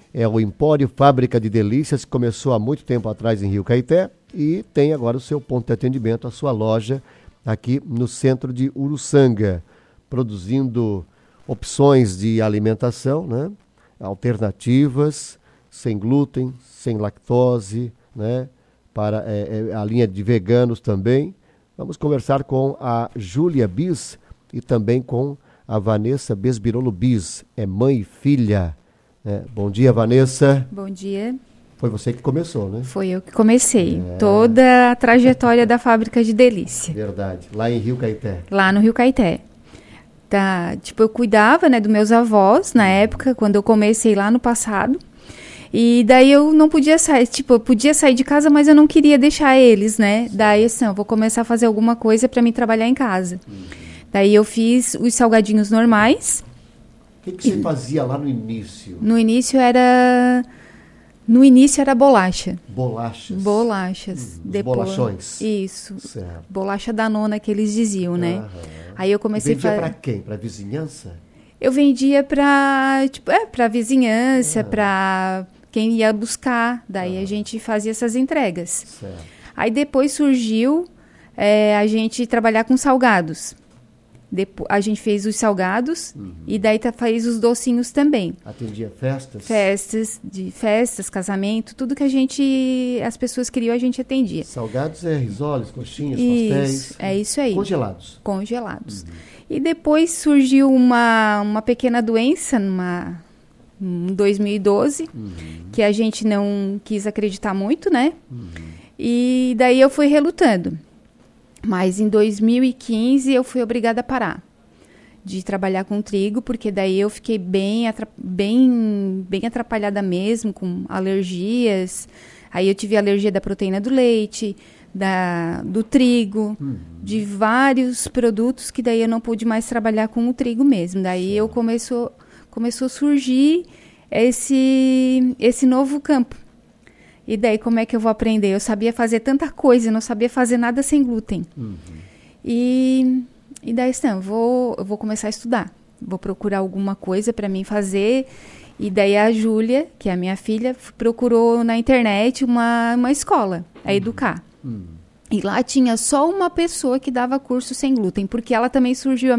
é o Empório Fábrica de Delícias, que começou há muito tempo atrás em Rio Caeté e tem agora o seu ponto de atendimento, a sua loja aqui no centro de Uruçanga, produzindo opções de alimentação, né? Alternativas, sem glúten, sem lactose, né? Para a linha de veganos também. Vamos conversar com a Júlia Bis e também com a Vanessa Besbirolo Bis, é mãe e filha. Bom dia, Vanessa. Bom dia. Foi você que começou, né? Foi eu que comecei. Toda a trajetória da Fábrica de Delícia. Verdade. Lá em Rio Caeté. Lá no Rio Caeté. Tá, tipo, eu cuidava, né, dos meus avós na época, quando eu comecei lá no passado. E daí eu não podia sair, tipo, eu podia sair de casa, mas eu não queria deixar eles, né? Daí, assim, eu vou começar a fazer alguma coisa para mim trabalhar em casa. Daí eu fiz os salgadinhos normais. O que você fazia lá no início? No início era bolacha. Bolachas? Bolachas. Depois, bolachões? Isso. Certo. Bolacha Danona, que eles diziam, né? Aí eu comecei a fazer... Vendia para quem? Para vizinhança? Eu vendia para vizinhança, para quem ia buscar. Daí a gente fazia essas entregas. Certo. Aí depois surgiu a gente trabalhar com salgados. A gente fez os salgados e daí fez os docinhos também. Atendia festas? Festas, casamento, tudo que as pessoas queriam, a gente atendia. Salgados risoles, coxinhas, pastéis. É isso aí. Congelados. Congelados. E depois surgiu uma pequena doença em 2012, que a gente não quis acreditar muito, né? E daí eu fui relutando. Mas em 2015 eu fui obrigada a parar de trabalhar com trigo, porque daí eu fiquei bem atrapalhada mesmo, com alergias. Aí eu tive alergia da proteína do leite, do trigo, de vários produtos que daí eu não pude mais trabalhar com o trigo mesmo. Daí começou a surgir esse novo campo. E daí, como é que eu vou aprender? Eu sabia fazer tanta coisa, eu não sabia fazer nada sem glúten. E daí, assim, eu vou começar a estudar. Vou procurar alguma coisa para mim fazer. E daí a Júlia, que é a minha filha, procurou na internet uma escola, a Educar. E lá tinha só uma pessoa que dava curso sem glúten, porque ela também surgiu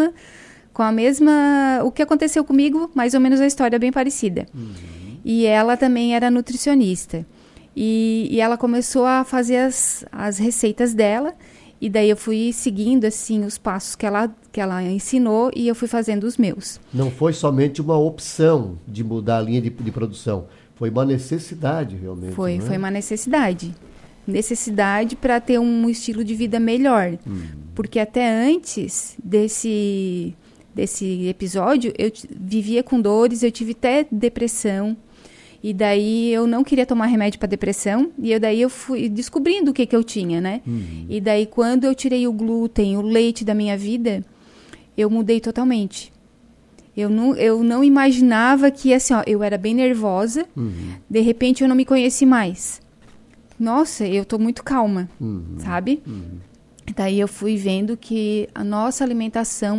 o que aconteceu comigo, mais ou menos a história bem parecida. E ela também era nutricionista. E ela começou a fazer as receitas dela, e daí eu fui seguindo, assim, os passos que ela ensinou, e eu fui fazendo os meus. Não foi somente uma opção de mudar a linha de produção, foi uma necessidade, realmente. Foi uma necessidade. Necessidade para ter um estilo de vida melhor. Porque até antes desse episódio, eu vivia com dores, eu tive até depressão. E daí eu não queria tomar remédio para depressão. E daí eu fui descobrindo o que eu tinha, né? E daí quando eu tirei o glúten, o leite da minha vida, eu mudei totalmente. Eu não imaginava que, assim, eu era bem nervosa. De repente eu não me conheci mais. Nossa, eu tô muito calma, sabe? Daí eu fui vendo que a nossa alimentação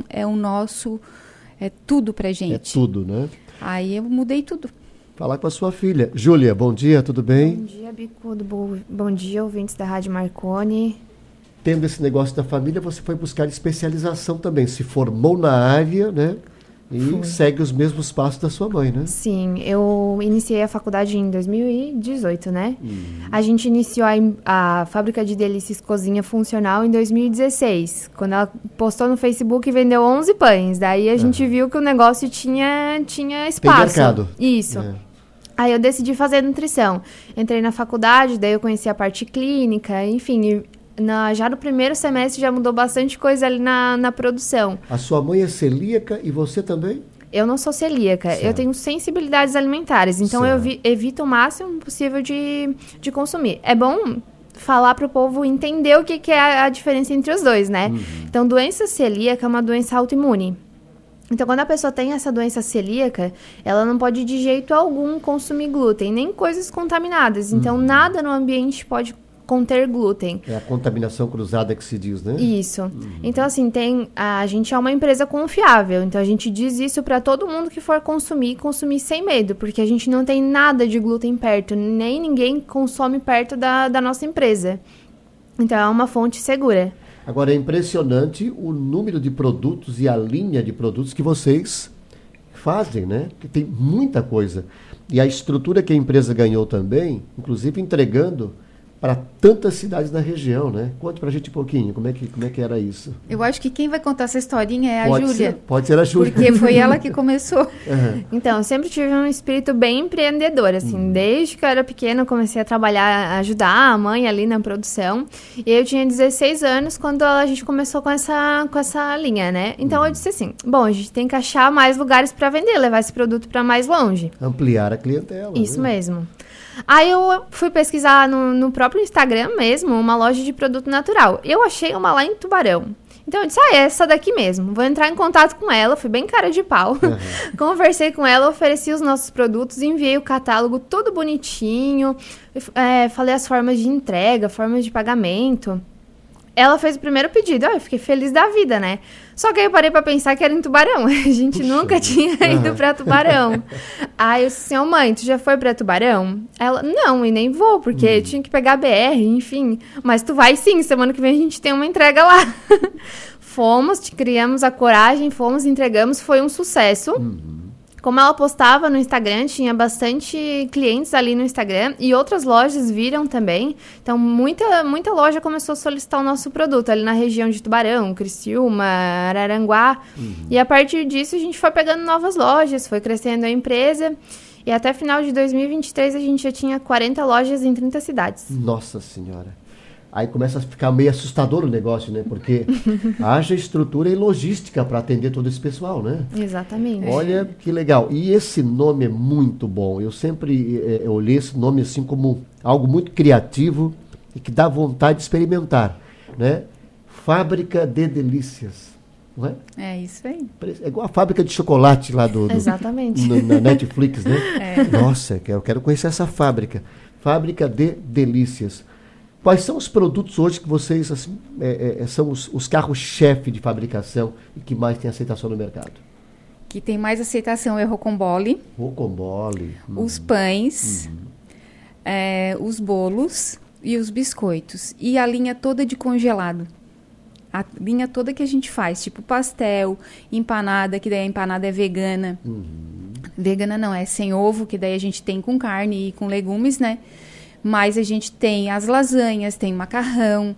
é tudo pra gente. É tudo, né? Aí eu mudei tudo. Falar com a sua filha. Júlia, bom dia, tudo bem? Bom dia, Bicudo. Bom dia, ouvintes da Rádio Marconi. Tendo esse negócio da família, você foi buscar especialização também. Se formou na área, né? E segue os mesmos passos da sua mãe, né? Sim, eu iniciei a faculdade em 2018, né? A gente iniciou a Fábrica de Delícias Cozinha Funcional em 2016, quando ela postou no Facebook e vendeu 11 pães. Daí a gente viu que o negócio tinha espaço. Tem mercado. Isso. Aí eu decidi fazer nutrição. Entrei na faculdade, daí eu conheci a parte clínica, enfim... Já no primeiro semestre já mudou bastante coisa ali na produção. A sua mãe é celíaca e você também? Eu não sou celíaca, eu tenho sensibilidades alimentares, então eu evito o máximo possível de consumir. É bom falar para o povo entender o que é a diferença entre os dois, né? Então, doença celíaca é uma doença autoimune. Então, quando a pessoa tem essa doença celíaca, ela não pode de jeito algum consumir glúten, nem coisas contaminadas. Então, nada no ambiente pode conter glúten. É a contaminação cruzada que se diz, né? Isso. Então, assim, a gente é uma empresa confiável. Então, a gente diz isso para todo mundo que for consumir sem medo. Porque a gente não tem nada de glúten perto. Nem ninguém consome perto da nossa empresa. Então, é uma fonte segura. Agora, é impressionante o número de produtos e a linha de produtos que vocês fazem, né? Porque tem muita coisa. E a estrutura que a empresa ganhou também, inclusive entregando para tantas cidades da região, né? Conte pra gente um pouquinho, como é que era isso? Eu acho que quem vai contar essa historinha é a Júlia. Pode ser a Júlia. Porque foi ela que começou. Uhum. Então, eu sempre tive um espírito bem empreendedor, assim. Desde que eu era pequena, eu comecei a trabalhar, a ajudar a mãe ali na produção. E eu tinha 16 anos quando a gente começou com essa linha, né? Então, eu disse assim, bom, a gente tem que achar mais lugares para vender, levar esse produto para mais longe. Ampliar a clientela. Isso né? mesmo. Aí eu fui pesquisar no próprio Instagram mesmo, uma loja de produto natural. Eu achei uma lá em Tubarão. Então eu disse, é essa daqui mesmo. Vou entrar em contato com ela, fui bem cara de pau. Uhum. Conversei com ela, ofereci os nossos produtos, enviei o catálogo tudo bonitinho. Falei as formas de entrega, formas de pagamento. Ela fez o primeiro pedido, eu fiquei feliz da vida, né? Só que aí eu parei pra pensar que era em Tubarão. A gente nunca tinha ido pra Tubarão. Aí eu disse assim, mãe, tu já foi pra Tubarão? Ela, não, e nem vou, porque tinha que pegar a BR, enfim. Mas tu vai sim, semana que vem a gente tem uma entrega lá. Fomos, criamos a coragem, fomos, entregamos, foi um sucesso. Como ela postava no Instagram, tinha bastante clientes ali no Instagram e outras lojas viram também. Então, muita loja começou a solicitar o nosso produto ali na região de Tubarão, Criciúma, Araranguá. E a partir disso, a gente foi pegando novas lojas, foi crescendo a empresa. E até final de 2023, a gente já tinha 40 lojas em 30 cidades. Nossa Senhora! Aí começa a ficar meio assustador o negócio, né? Porque haja estrutura e logística para atender todo esse pessoal, né? Exatamente. Olha que legal. E esse nome é muito bom. Eu sempre olhei esse nome assim como algo muito criativo e que dá vontade de experimentar, né? Fábrica de Delícias. Não é? É isso aí. É igual a fábrica de chocolate lá Exatamente. Na Netflix, né? Nossa, eu quero conhecer essa fábrica. Fábrica de Delícias. Quais são os produtos hoje que vocês, assim, são os carros-chefe de fabricação e que mais tem aceitação no mercado? Que tem mais aceitação é o rocambole. Rocambole. Os pães, os bolos e os biscoitos. E a linha toda de congelado. A linha toda que a gente faz, tipo pastel, empanada, que daí a empanada é vegana. Vegana não, é sem ovo, que daí a gente tem com carne e com legumes, né? Mas a gente tem as lasanhas, tem macarrão,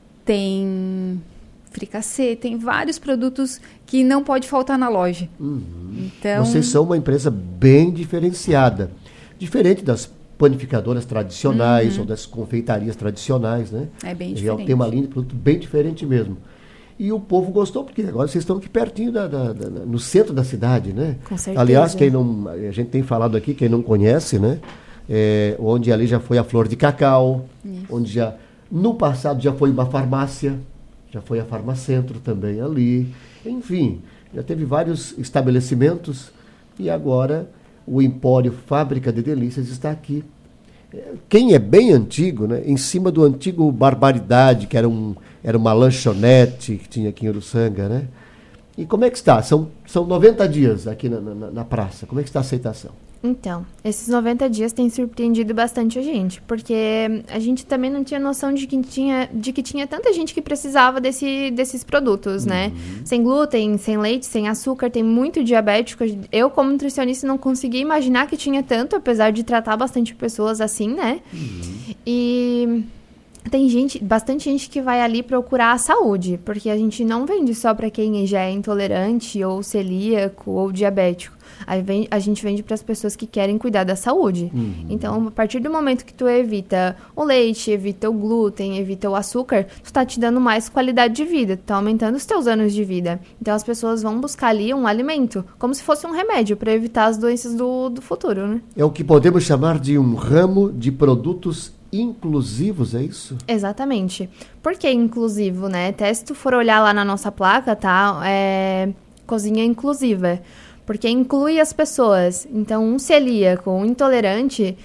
tem fricassê, tem vários produtos que não pode faltar na loja. Então, vocês são uma empresa bem diferenciada. Diferente das panificadoras tradicionais ou das confeitarias tradicionais, né? É bem diferente. Tem uma linha de produto bem diferente mesmo. E o povo gostou, porque agora vocês estão aqui pertinho, no centro da cidade, né? Com certeza. Aliás, a gente tem falado aqui, quem não conhece, né? Onde ali já foi a Flor de Cacau, onde no passado já foi uma farmácia, já foi a Farmacentro também ali, enfim, já teve vários estabelecimentos e agora o Empório Fábrica de Delícias está aqui. Quem é bem antigo, né, em cima do antigo Barbaridade, que era uma lanchonete que tinha aqui em Uruçanga, né? E como é que está? São 90 dias aqui na praça, como é que está a aceitação? Então, esses 90 dias têm surpreendido bastante a gente, porque a gente também não tinha noção de que tinha tanta gente que precisava desses produtos, né? Sem glúten, sem leite, sem açúcar, tem muito diabético. Eu, como nutricionista, não conseguia imaginar que tinha tanto, apesar de tratar bastante pessoas assim, né? E tem bastante gente que vai ali procurar a saúde, porque a gente não vende só para quem já é intolerante, ou celíaco, ou diabético. A gente vende para as pessoas que querem cuidar da saúde. Então, a partir do momento que tu evita o leite, evita o glúten, evita o açúcar, tu tá te dando mais qualidade de vida, tu tá aumentando os teus anos de vida. Então, as pessoas vão buscar ali um alimento, como se fosse um remédio para evitar as doenças do futuro, né? É o que podemos chamar de um ramo de produtos inclusivos, é isso? Exatamente. Por que inclusivo, né? Até se tu for olhar lá na nossa placa, tá? Cozinha inclusiva. Porque inclui as pessoas. Então, um celíaco, um intolerante,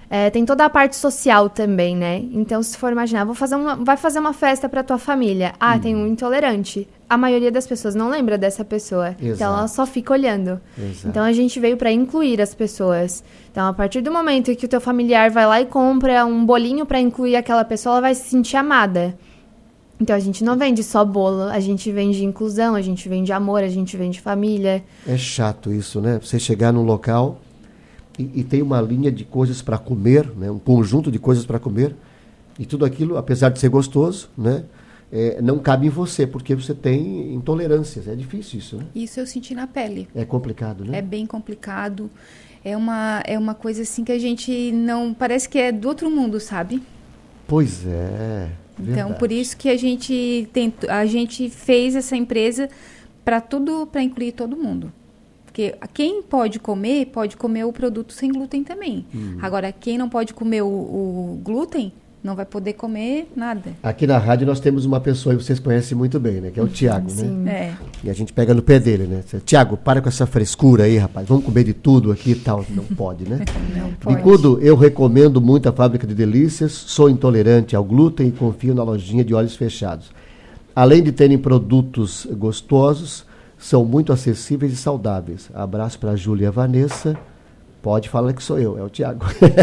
Tem toda a parte social também, né? Então, se for imaginar, vai fazer uma festa para tua família. Tem um intolerante. A maioria das pessoas não lembra dessa pessoa. Exato. Então, ela só fica olhando. Exato. Então, a gente veio para incluir as pessoas. Então, a partir do momento que o teu familiar vai lá e compra um bolinho para incluir aquela pessoa, ela vai se sentir amada. Então, a gente não vende só bolo, a gente vende inclusão, a gente vende amor, a gente vende família. É chato isso, né? Você chegar num local e tem uma linha de coisas para comer, né? Um conjunto de coisas para comer, e tudo aquilo, apesar de ser gostoso, né? Não cabe em você, porque você tem intolerâncias. É difícil isso, né? Isso eu senti na pele. É complicado, né? É bem complicado. É uma coisa assim que a gente não... Parece que é do outro mundo, sabe? Pois é. Então, verdade. por isso que a gente fez essa empresa para incluir todo mundo. Porque quem pode comer o produto sem glúten também. Agora, quem não pode comer o glúten, não vai poder comer nada. Aqui na rádio nós temos uma pessoa que vocês conhecem muito bem, né? Que é o Tiago, né? É. E a gente pega no pé dele, né? Tiago, para com essa frescura aí, rapaz. Vamos comer de tudo aqui e tal. Não pode, né? Não pode. Bicudo, eu recomendo muito a Fábrica de Delícias. Sou intolerante ao glúten e confio na lojinha de olhos fechados. Além de terem produtos gostosos, são muito acessíveis e saudáveis. Abraço para a Júlia e a Vanessa. Pode falar que sou eu, é o Tiago.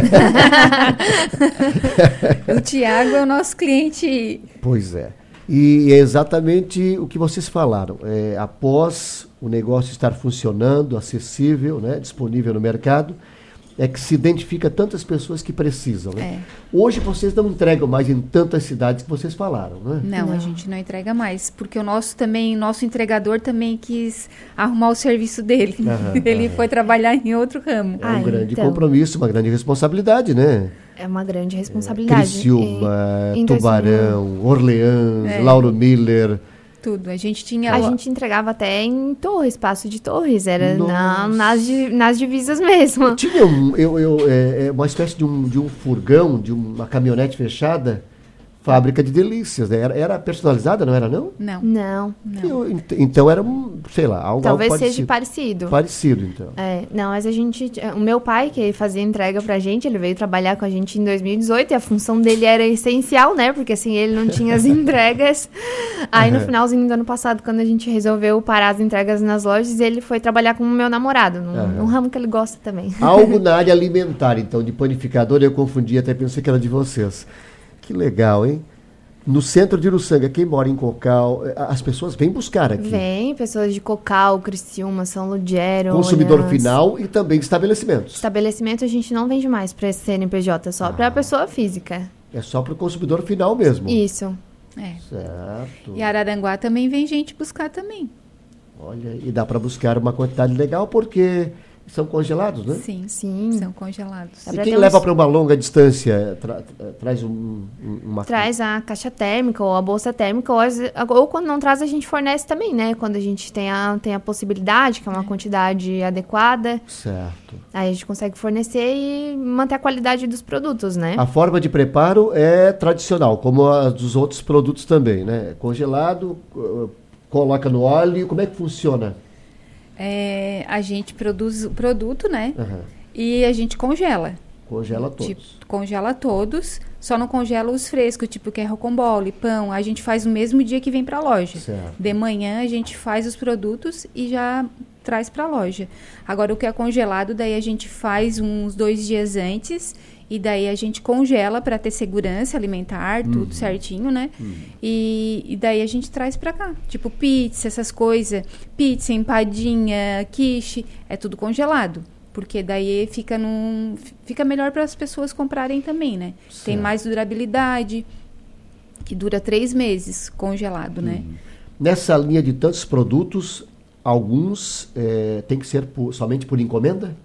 O Tiago é o nosso cliente. Pois é. E é exatamente o que vocês falaram. Após o negócio estar funcionando, acessível, né, disponível no mercado, é que se identifica tantas pessoas que precisam. Né? Hoje vocês não entregam mais em tantas cidades que vocês falaram, né? Não, a gente não entrega mais, porque o nosso entregador também quis arrumar o serviço dele. Ele foi trabalhar em outro ramo. É um grande compromisso, uma grande responsabilidade, né? É uma grande responsabilidade. Criciúma, Tubarão, Orleans, Lauro Miller... Tudo. A gente entregava até em Torres, Passo de Torres. Era nas divisas mesmo. Tinha uma espécie de um furgão, de uma caminhonete fechada, Fábrica de Delícias. Né? Era personalizada, não era não? Não. Então era, sei lá, algo talvez parecido. Seja parecido. Parecido, então. Não, mas o meu pai, que fazia entrega pra gente, ele veio trabalhar com a gente em 2018 e a função dele era essencial, né? Porque assim, ele não tinha as entregas. Aí no finalzinho do ano passado, quando a gente resolveu parar as entregas nas lojas, ele foi trabalhar com o meu namorado, num ramo que ele gosta também. Algo na área alimentar, então, de panificador, eu confundi, até pensei que era de vocês. Que legal, hein? No centro de Uruçanga, quem mora em Cocal, as pessoas vêm buscar aqui. Vêm, pessoas de Cocal, Criciúma, São Ludgero. Consumidor final e também estabelecimentos. Estabelecimento a gente não vende mais para CNPJ, só para a pessoa física. É só para o consumidor final mesmo. Isso. Certo. E Araranguá também vem gente buscar também. Olha, e dá para buscar uma quantidade legal porque... São congelados, né? Sim, são congelados. E quem leva para uma longa distância, traz uma... Traz a caixa térmica ou a bolsa térmica, ou quando não traz, a gente fornece também, né? Quando a gente tem a possibilidade, que é uma quantidade adequada. Certo. Aí a gente consegue fornecer e manter a qualidade dos produtos, né? A forma de preparo é tradicional, como a dos outros produtos também, né? Congelado, coloca no óleo, como é que funciona? A gente produz o produto, né? E a gente congela. Congela todos. Congela todos, só não congela os frescos, tipo que é rocambole, pão. A gente faz no mesmo dia que vem para a loja. Certo. De manhã a gente faz os produtos e já traz para a loja. Agora o que é congelado, daí a gente faz uns 2 dias antes e daí a gente congela para ter segurança alimentar, tudo certinho, né? E daí a gente traz para cá. Tipo pizza, essas coisas. Pizza, empadinha, quiche, é tudo congelado. Porque daí fica melhor para as pessoas comprarem também, né? Certo. Tem mais durabilidade, que dura 3 meses congelado, né? Nessa linha de tantos produtos, alguns tem que ser somente por encomenda?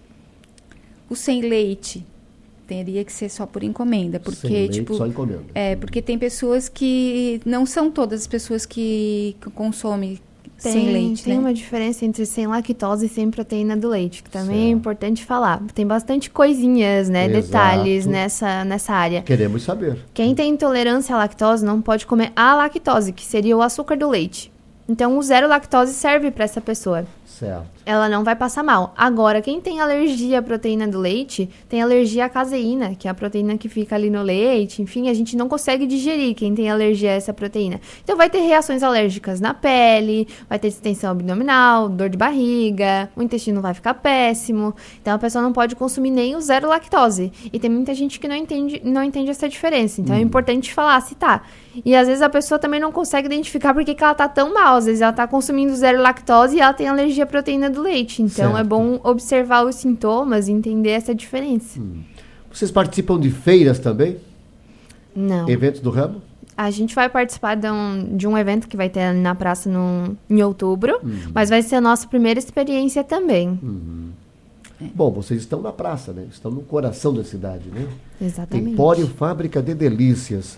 O sem leite teria que ser só por encomenda, porque sem leite, só encomenda. Porque tem pessoas que não são todas as pessoas que consomem sem leite. Tem uma diferença entre sem lactose e sem proteína do leite, que também é importante falar. Tem bastante coisinhas, né, detalhes nessa área. Queremos saber. Quem tem intolerância à lactose não pode comer a lactose, que seria o açúcar do leite. Então, o zero lactose serve para essa pessoa. Certo. Ela não vai passar mal. Agora, quem tem alergia à proteína do leite, tem alergia à caseína, que é a proteína que fica ali no leite. Enfim, a gente não consegue digerir quem tem alergia a essa proteína. Então, vai ter reações alérgicas na pele, vai ter distensão abdominal, dor de barriga, o intestino vai ficar péssimo. Então, a pessoa não pode consumir nem o zero lactose. E tem muita gente que não entende essa diferença. Então, é importante falar se tá. E às vezes a pessoa também não consegue identificar por que ela tá tão mal. Às vezes ela tá consumindo zero lactose e ela tem alergia à proteína do leite. Então certo. É bom observar os sintomas e entender essa diferença. Vocês participam de feiras também? Não. Eventos do ramo? A gente vai participar de um evento que vai ter na praça em outubro, mas vai ser a nossa primeira experiência também. Bom, vocês estão na praça, né? Estão no coração da cidade, né? Exatamente. Empório Fábrica de Delícias.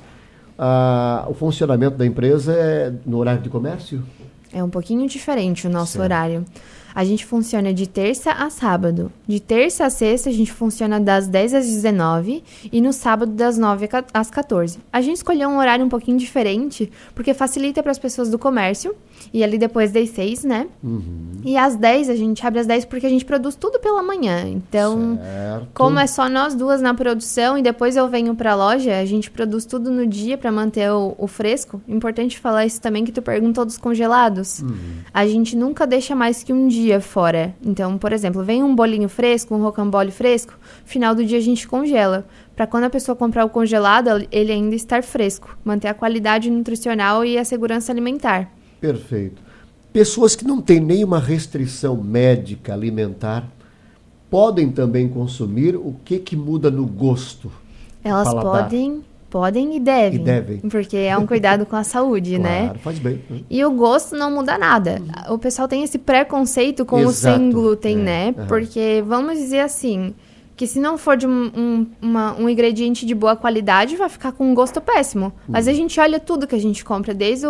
O funcionamento da empresa é no horário de comércio? É um pouquinho diferente o nosso certo. horário. A gente funciona de terça a sábado. De terça a sexta, a gente funciona das 10 às 19 e no sábado das 9 às 14. A gente escolheu um horário um pouquinho diferente, porque facilita para as pessoas do comércio, e ali depois das 6, né? E às 10, a gente abre às 10 porque a gente produz tudo pela manhã. Então, certo. como é só nós duas na produção e depois eu venho para a loja, a gente produz tudo no dia para manter o fresco. Importante falar isso também, que tu perguntou dos congelados. A gente nunca deixa mais que um dia fora. Então, por exemplo, vem um bolinho fresco, um rocambole fresco, final do dia a gente congela. Para quando a pessoa comprar o congelado, ele ainda estar fresco. Manter a qualidade nutricional e a segurança alimentar. Perfeito. Pessoas que não têm nenhuma restrição médica alimentar podem também consumir. O que muda no gosto? Elas podem e devem. Porque é um cuidado com a saúde, claro, né? Faz bem. E o gosto não muda nada. O pessoal tem esse preconceito com o sem glúten, né? Porque, vamos dizer assim, que se não for de um ingrediente de boa qualidade, vai ficar com um gosto péssimo. Mas a gente olha tudo que a gente compra, desde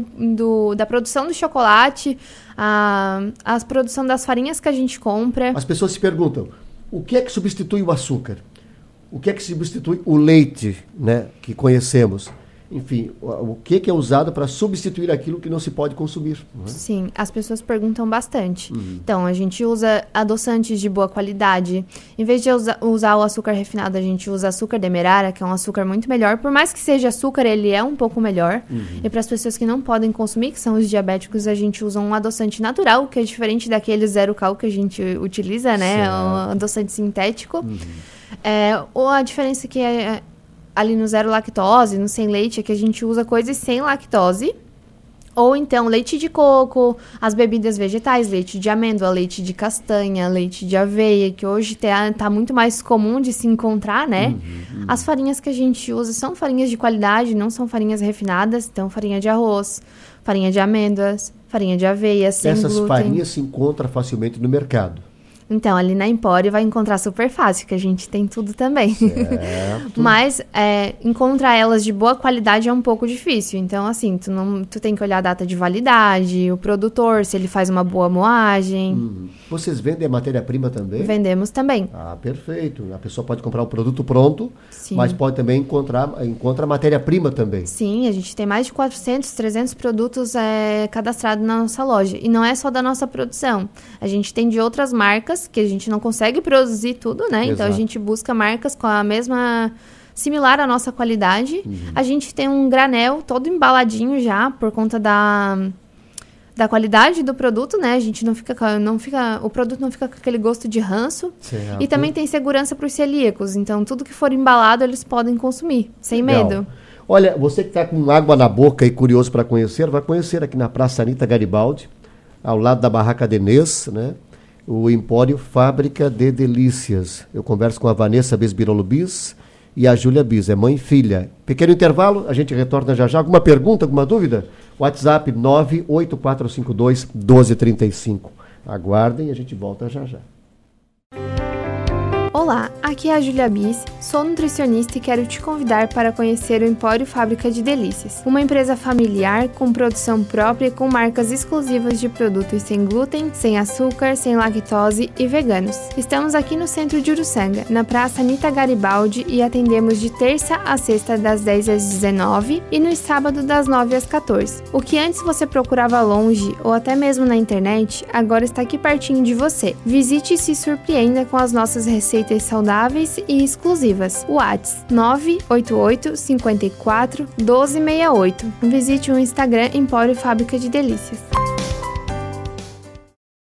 da produção do chocolate, a produção das farinhas que a gente compra. As pessoas se perguntam, o que é que substitui o açúcar? O que é que substitui o leite, né, que conhecemos? Enfim, o que é usado para substituir aquilo que não se pode consumir? Não é? Sim, as pessoas perguntam bastante. Então, a gente usa adoçantes de boa qualidade. Em vez de usar o açúcar refinado, a gente usa açúcar demerara, que é um açúcar muito melhor. Por mais que seja açúcar, ele é um pouco melhor. E para as pessoas que não podem consumir, que são os diabéticos, a gente usa um adoçante natural, que é diferente daquele zero cal que a gente utiliza, né? O adoçante sintético. Ou a diferença que é ali no zero lactose, no sem leite, é que a gente usa coisas sem lactose. Ou então leite de coco, as bebidas vegetais, leite de amêndoa, leite de castanha, leite de aveia, que hoje tá muito mais comum de se encontrar, né? As farinhas que a gente usa são farinhas de qualidade, não são farinhas refinadas. Então, farinha de arroz, farinha de amêndoas, farinha de aveia, sem glúten. Essas farinhas se encontram facilmente no mercado. Então, ali na Empório vai encontrar super fácil, que a gente tem tudo também. Certo. Mas encontrar elas de boa qualidade é um pouco difícil. Então, assim, tu tem que olhar a data de validade, o produtor, se ele faz uma boa moagem. Vocês vendem a matéria-prima também? Vendemos também. Ah, perfeito. A pessoa pode comprar o produto pronto, Sim. mas pode também encontrar a matéria-prima também. Sim, a gente tem mais de 400, 300 produtos cadastrados na nossa loja. E não é só da nossa produção. A gente tem de outras marcas, que a gente não consegue produzir tudo, né? Exato. Então, a gente busca marcas com a mesma... similar à nossa qualidade. A gente tem um granel todo embaladinho já, por conta da qualidade do produto, né? A gente o produto não fica com aquele gosto de ranço. Certo. E também tem segurança para os celíacos. Então, tudo que for embalado, eles podem consumir, sem Legal. medo. Olha, você que está com água na boca e curioso para conhecer, vai conhecer aqui na Praça Anita Garibaldi, ao lado da Barraca Denês, né? O Empório Fábrica de Delícias. Eu converso com a Vanessa Besbirolo Bis e a Júlia Bis, é mãe e filha. Pequeno intervalo, a gente retorna já já. Alguma pergunta, alguma dúvida? WhatsApp 98452-1235. Aguardem, a gente volta já já. Olá, aqui é a Julia Bis, sou nutricionista e quero te convidar para conhecer o Empório Fábrica de Delícias, uma empresa familiar com produção própria e com marcas exclusivas de produtos sem glúten, sem açúcar, sem lactose e veganos. Estamos aqui no centro de Uruçanga, na Praça Anita Garibaldi, e atendemos de terça a sexta das 10 às 19 e no sábado das 9 às 14. O que antes você procurava longe ou até mesmo na internet, agora está aqui pertinho de você. Visite e se surpreenda com as nossas receitas saudáveis e exclusivas. WhatsApp 988 54 1268. Visite o Instagram Empório Fábrica de Delícias.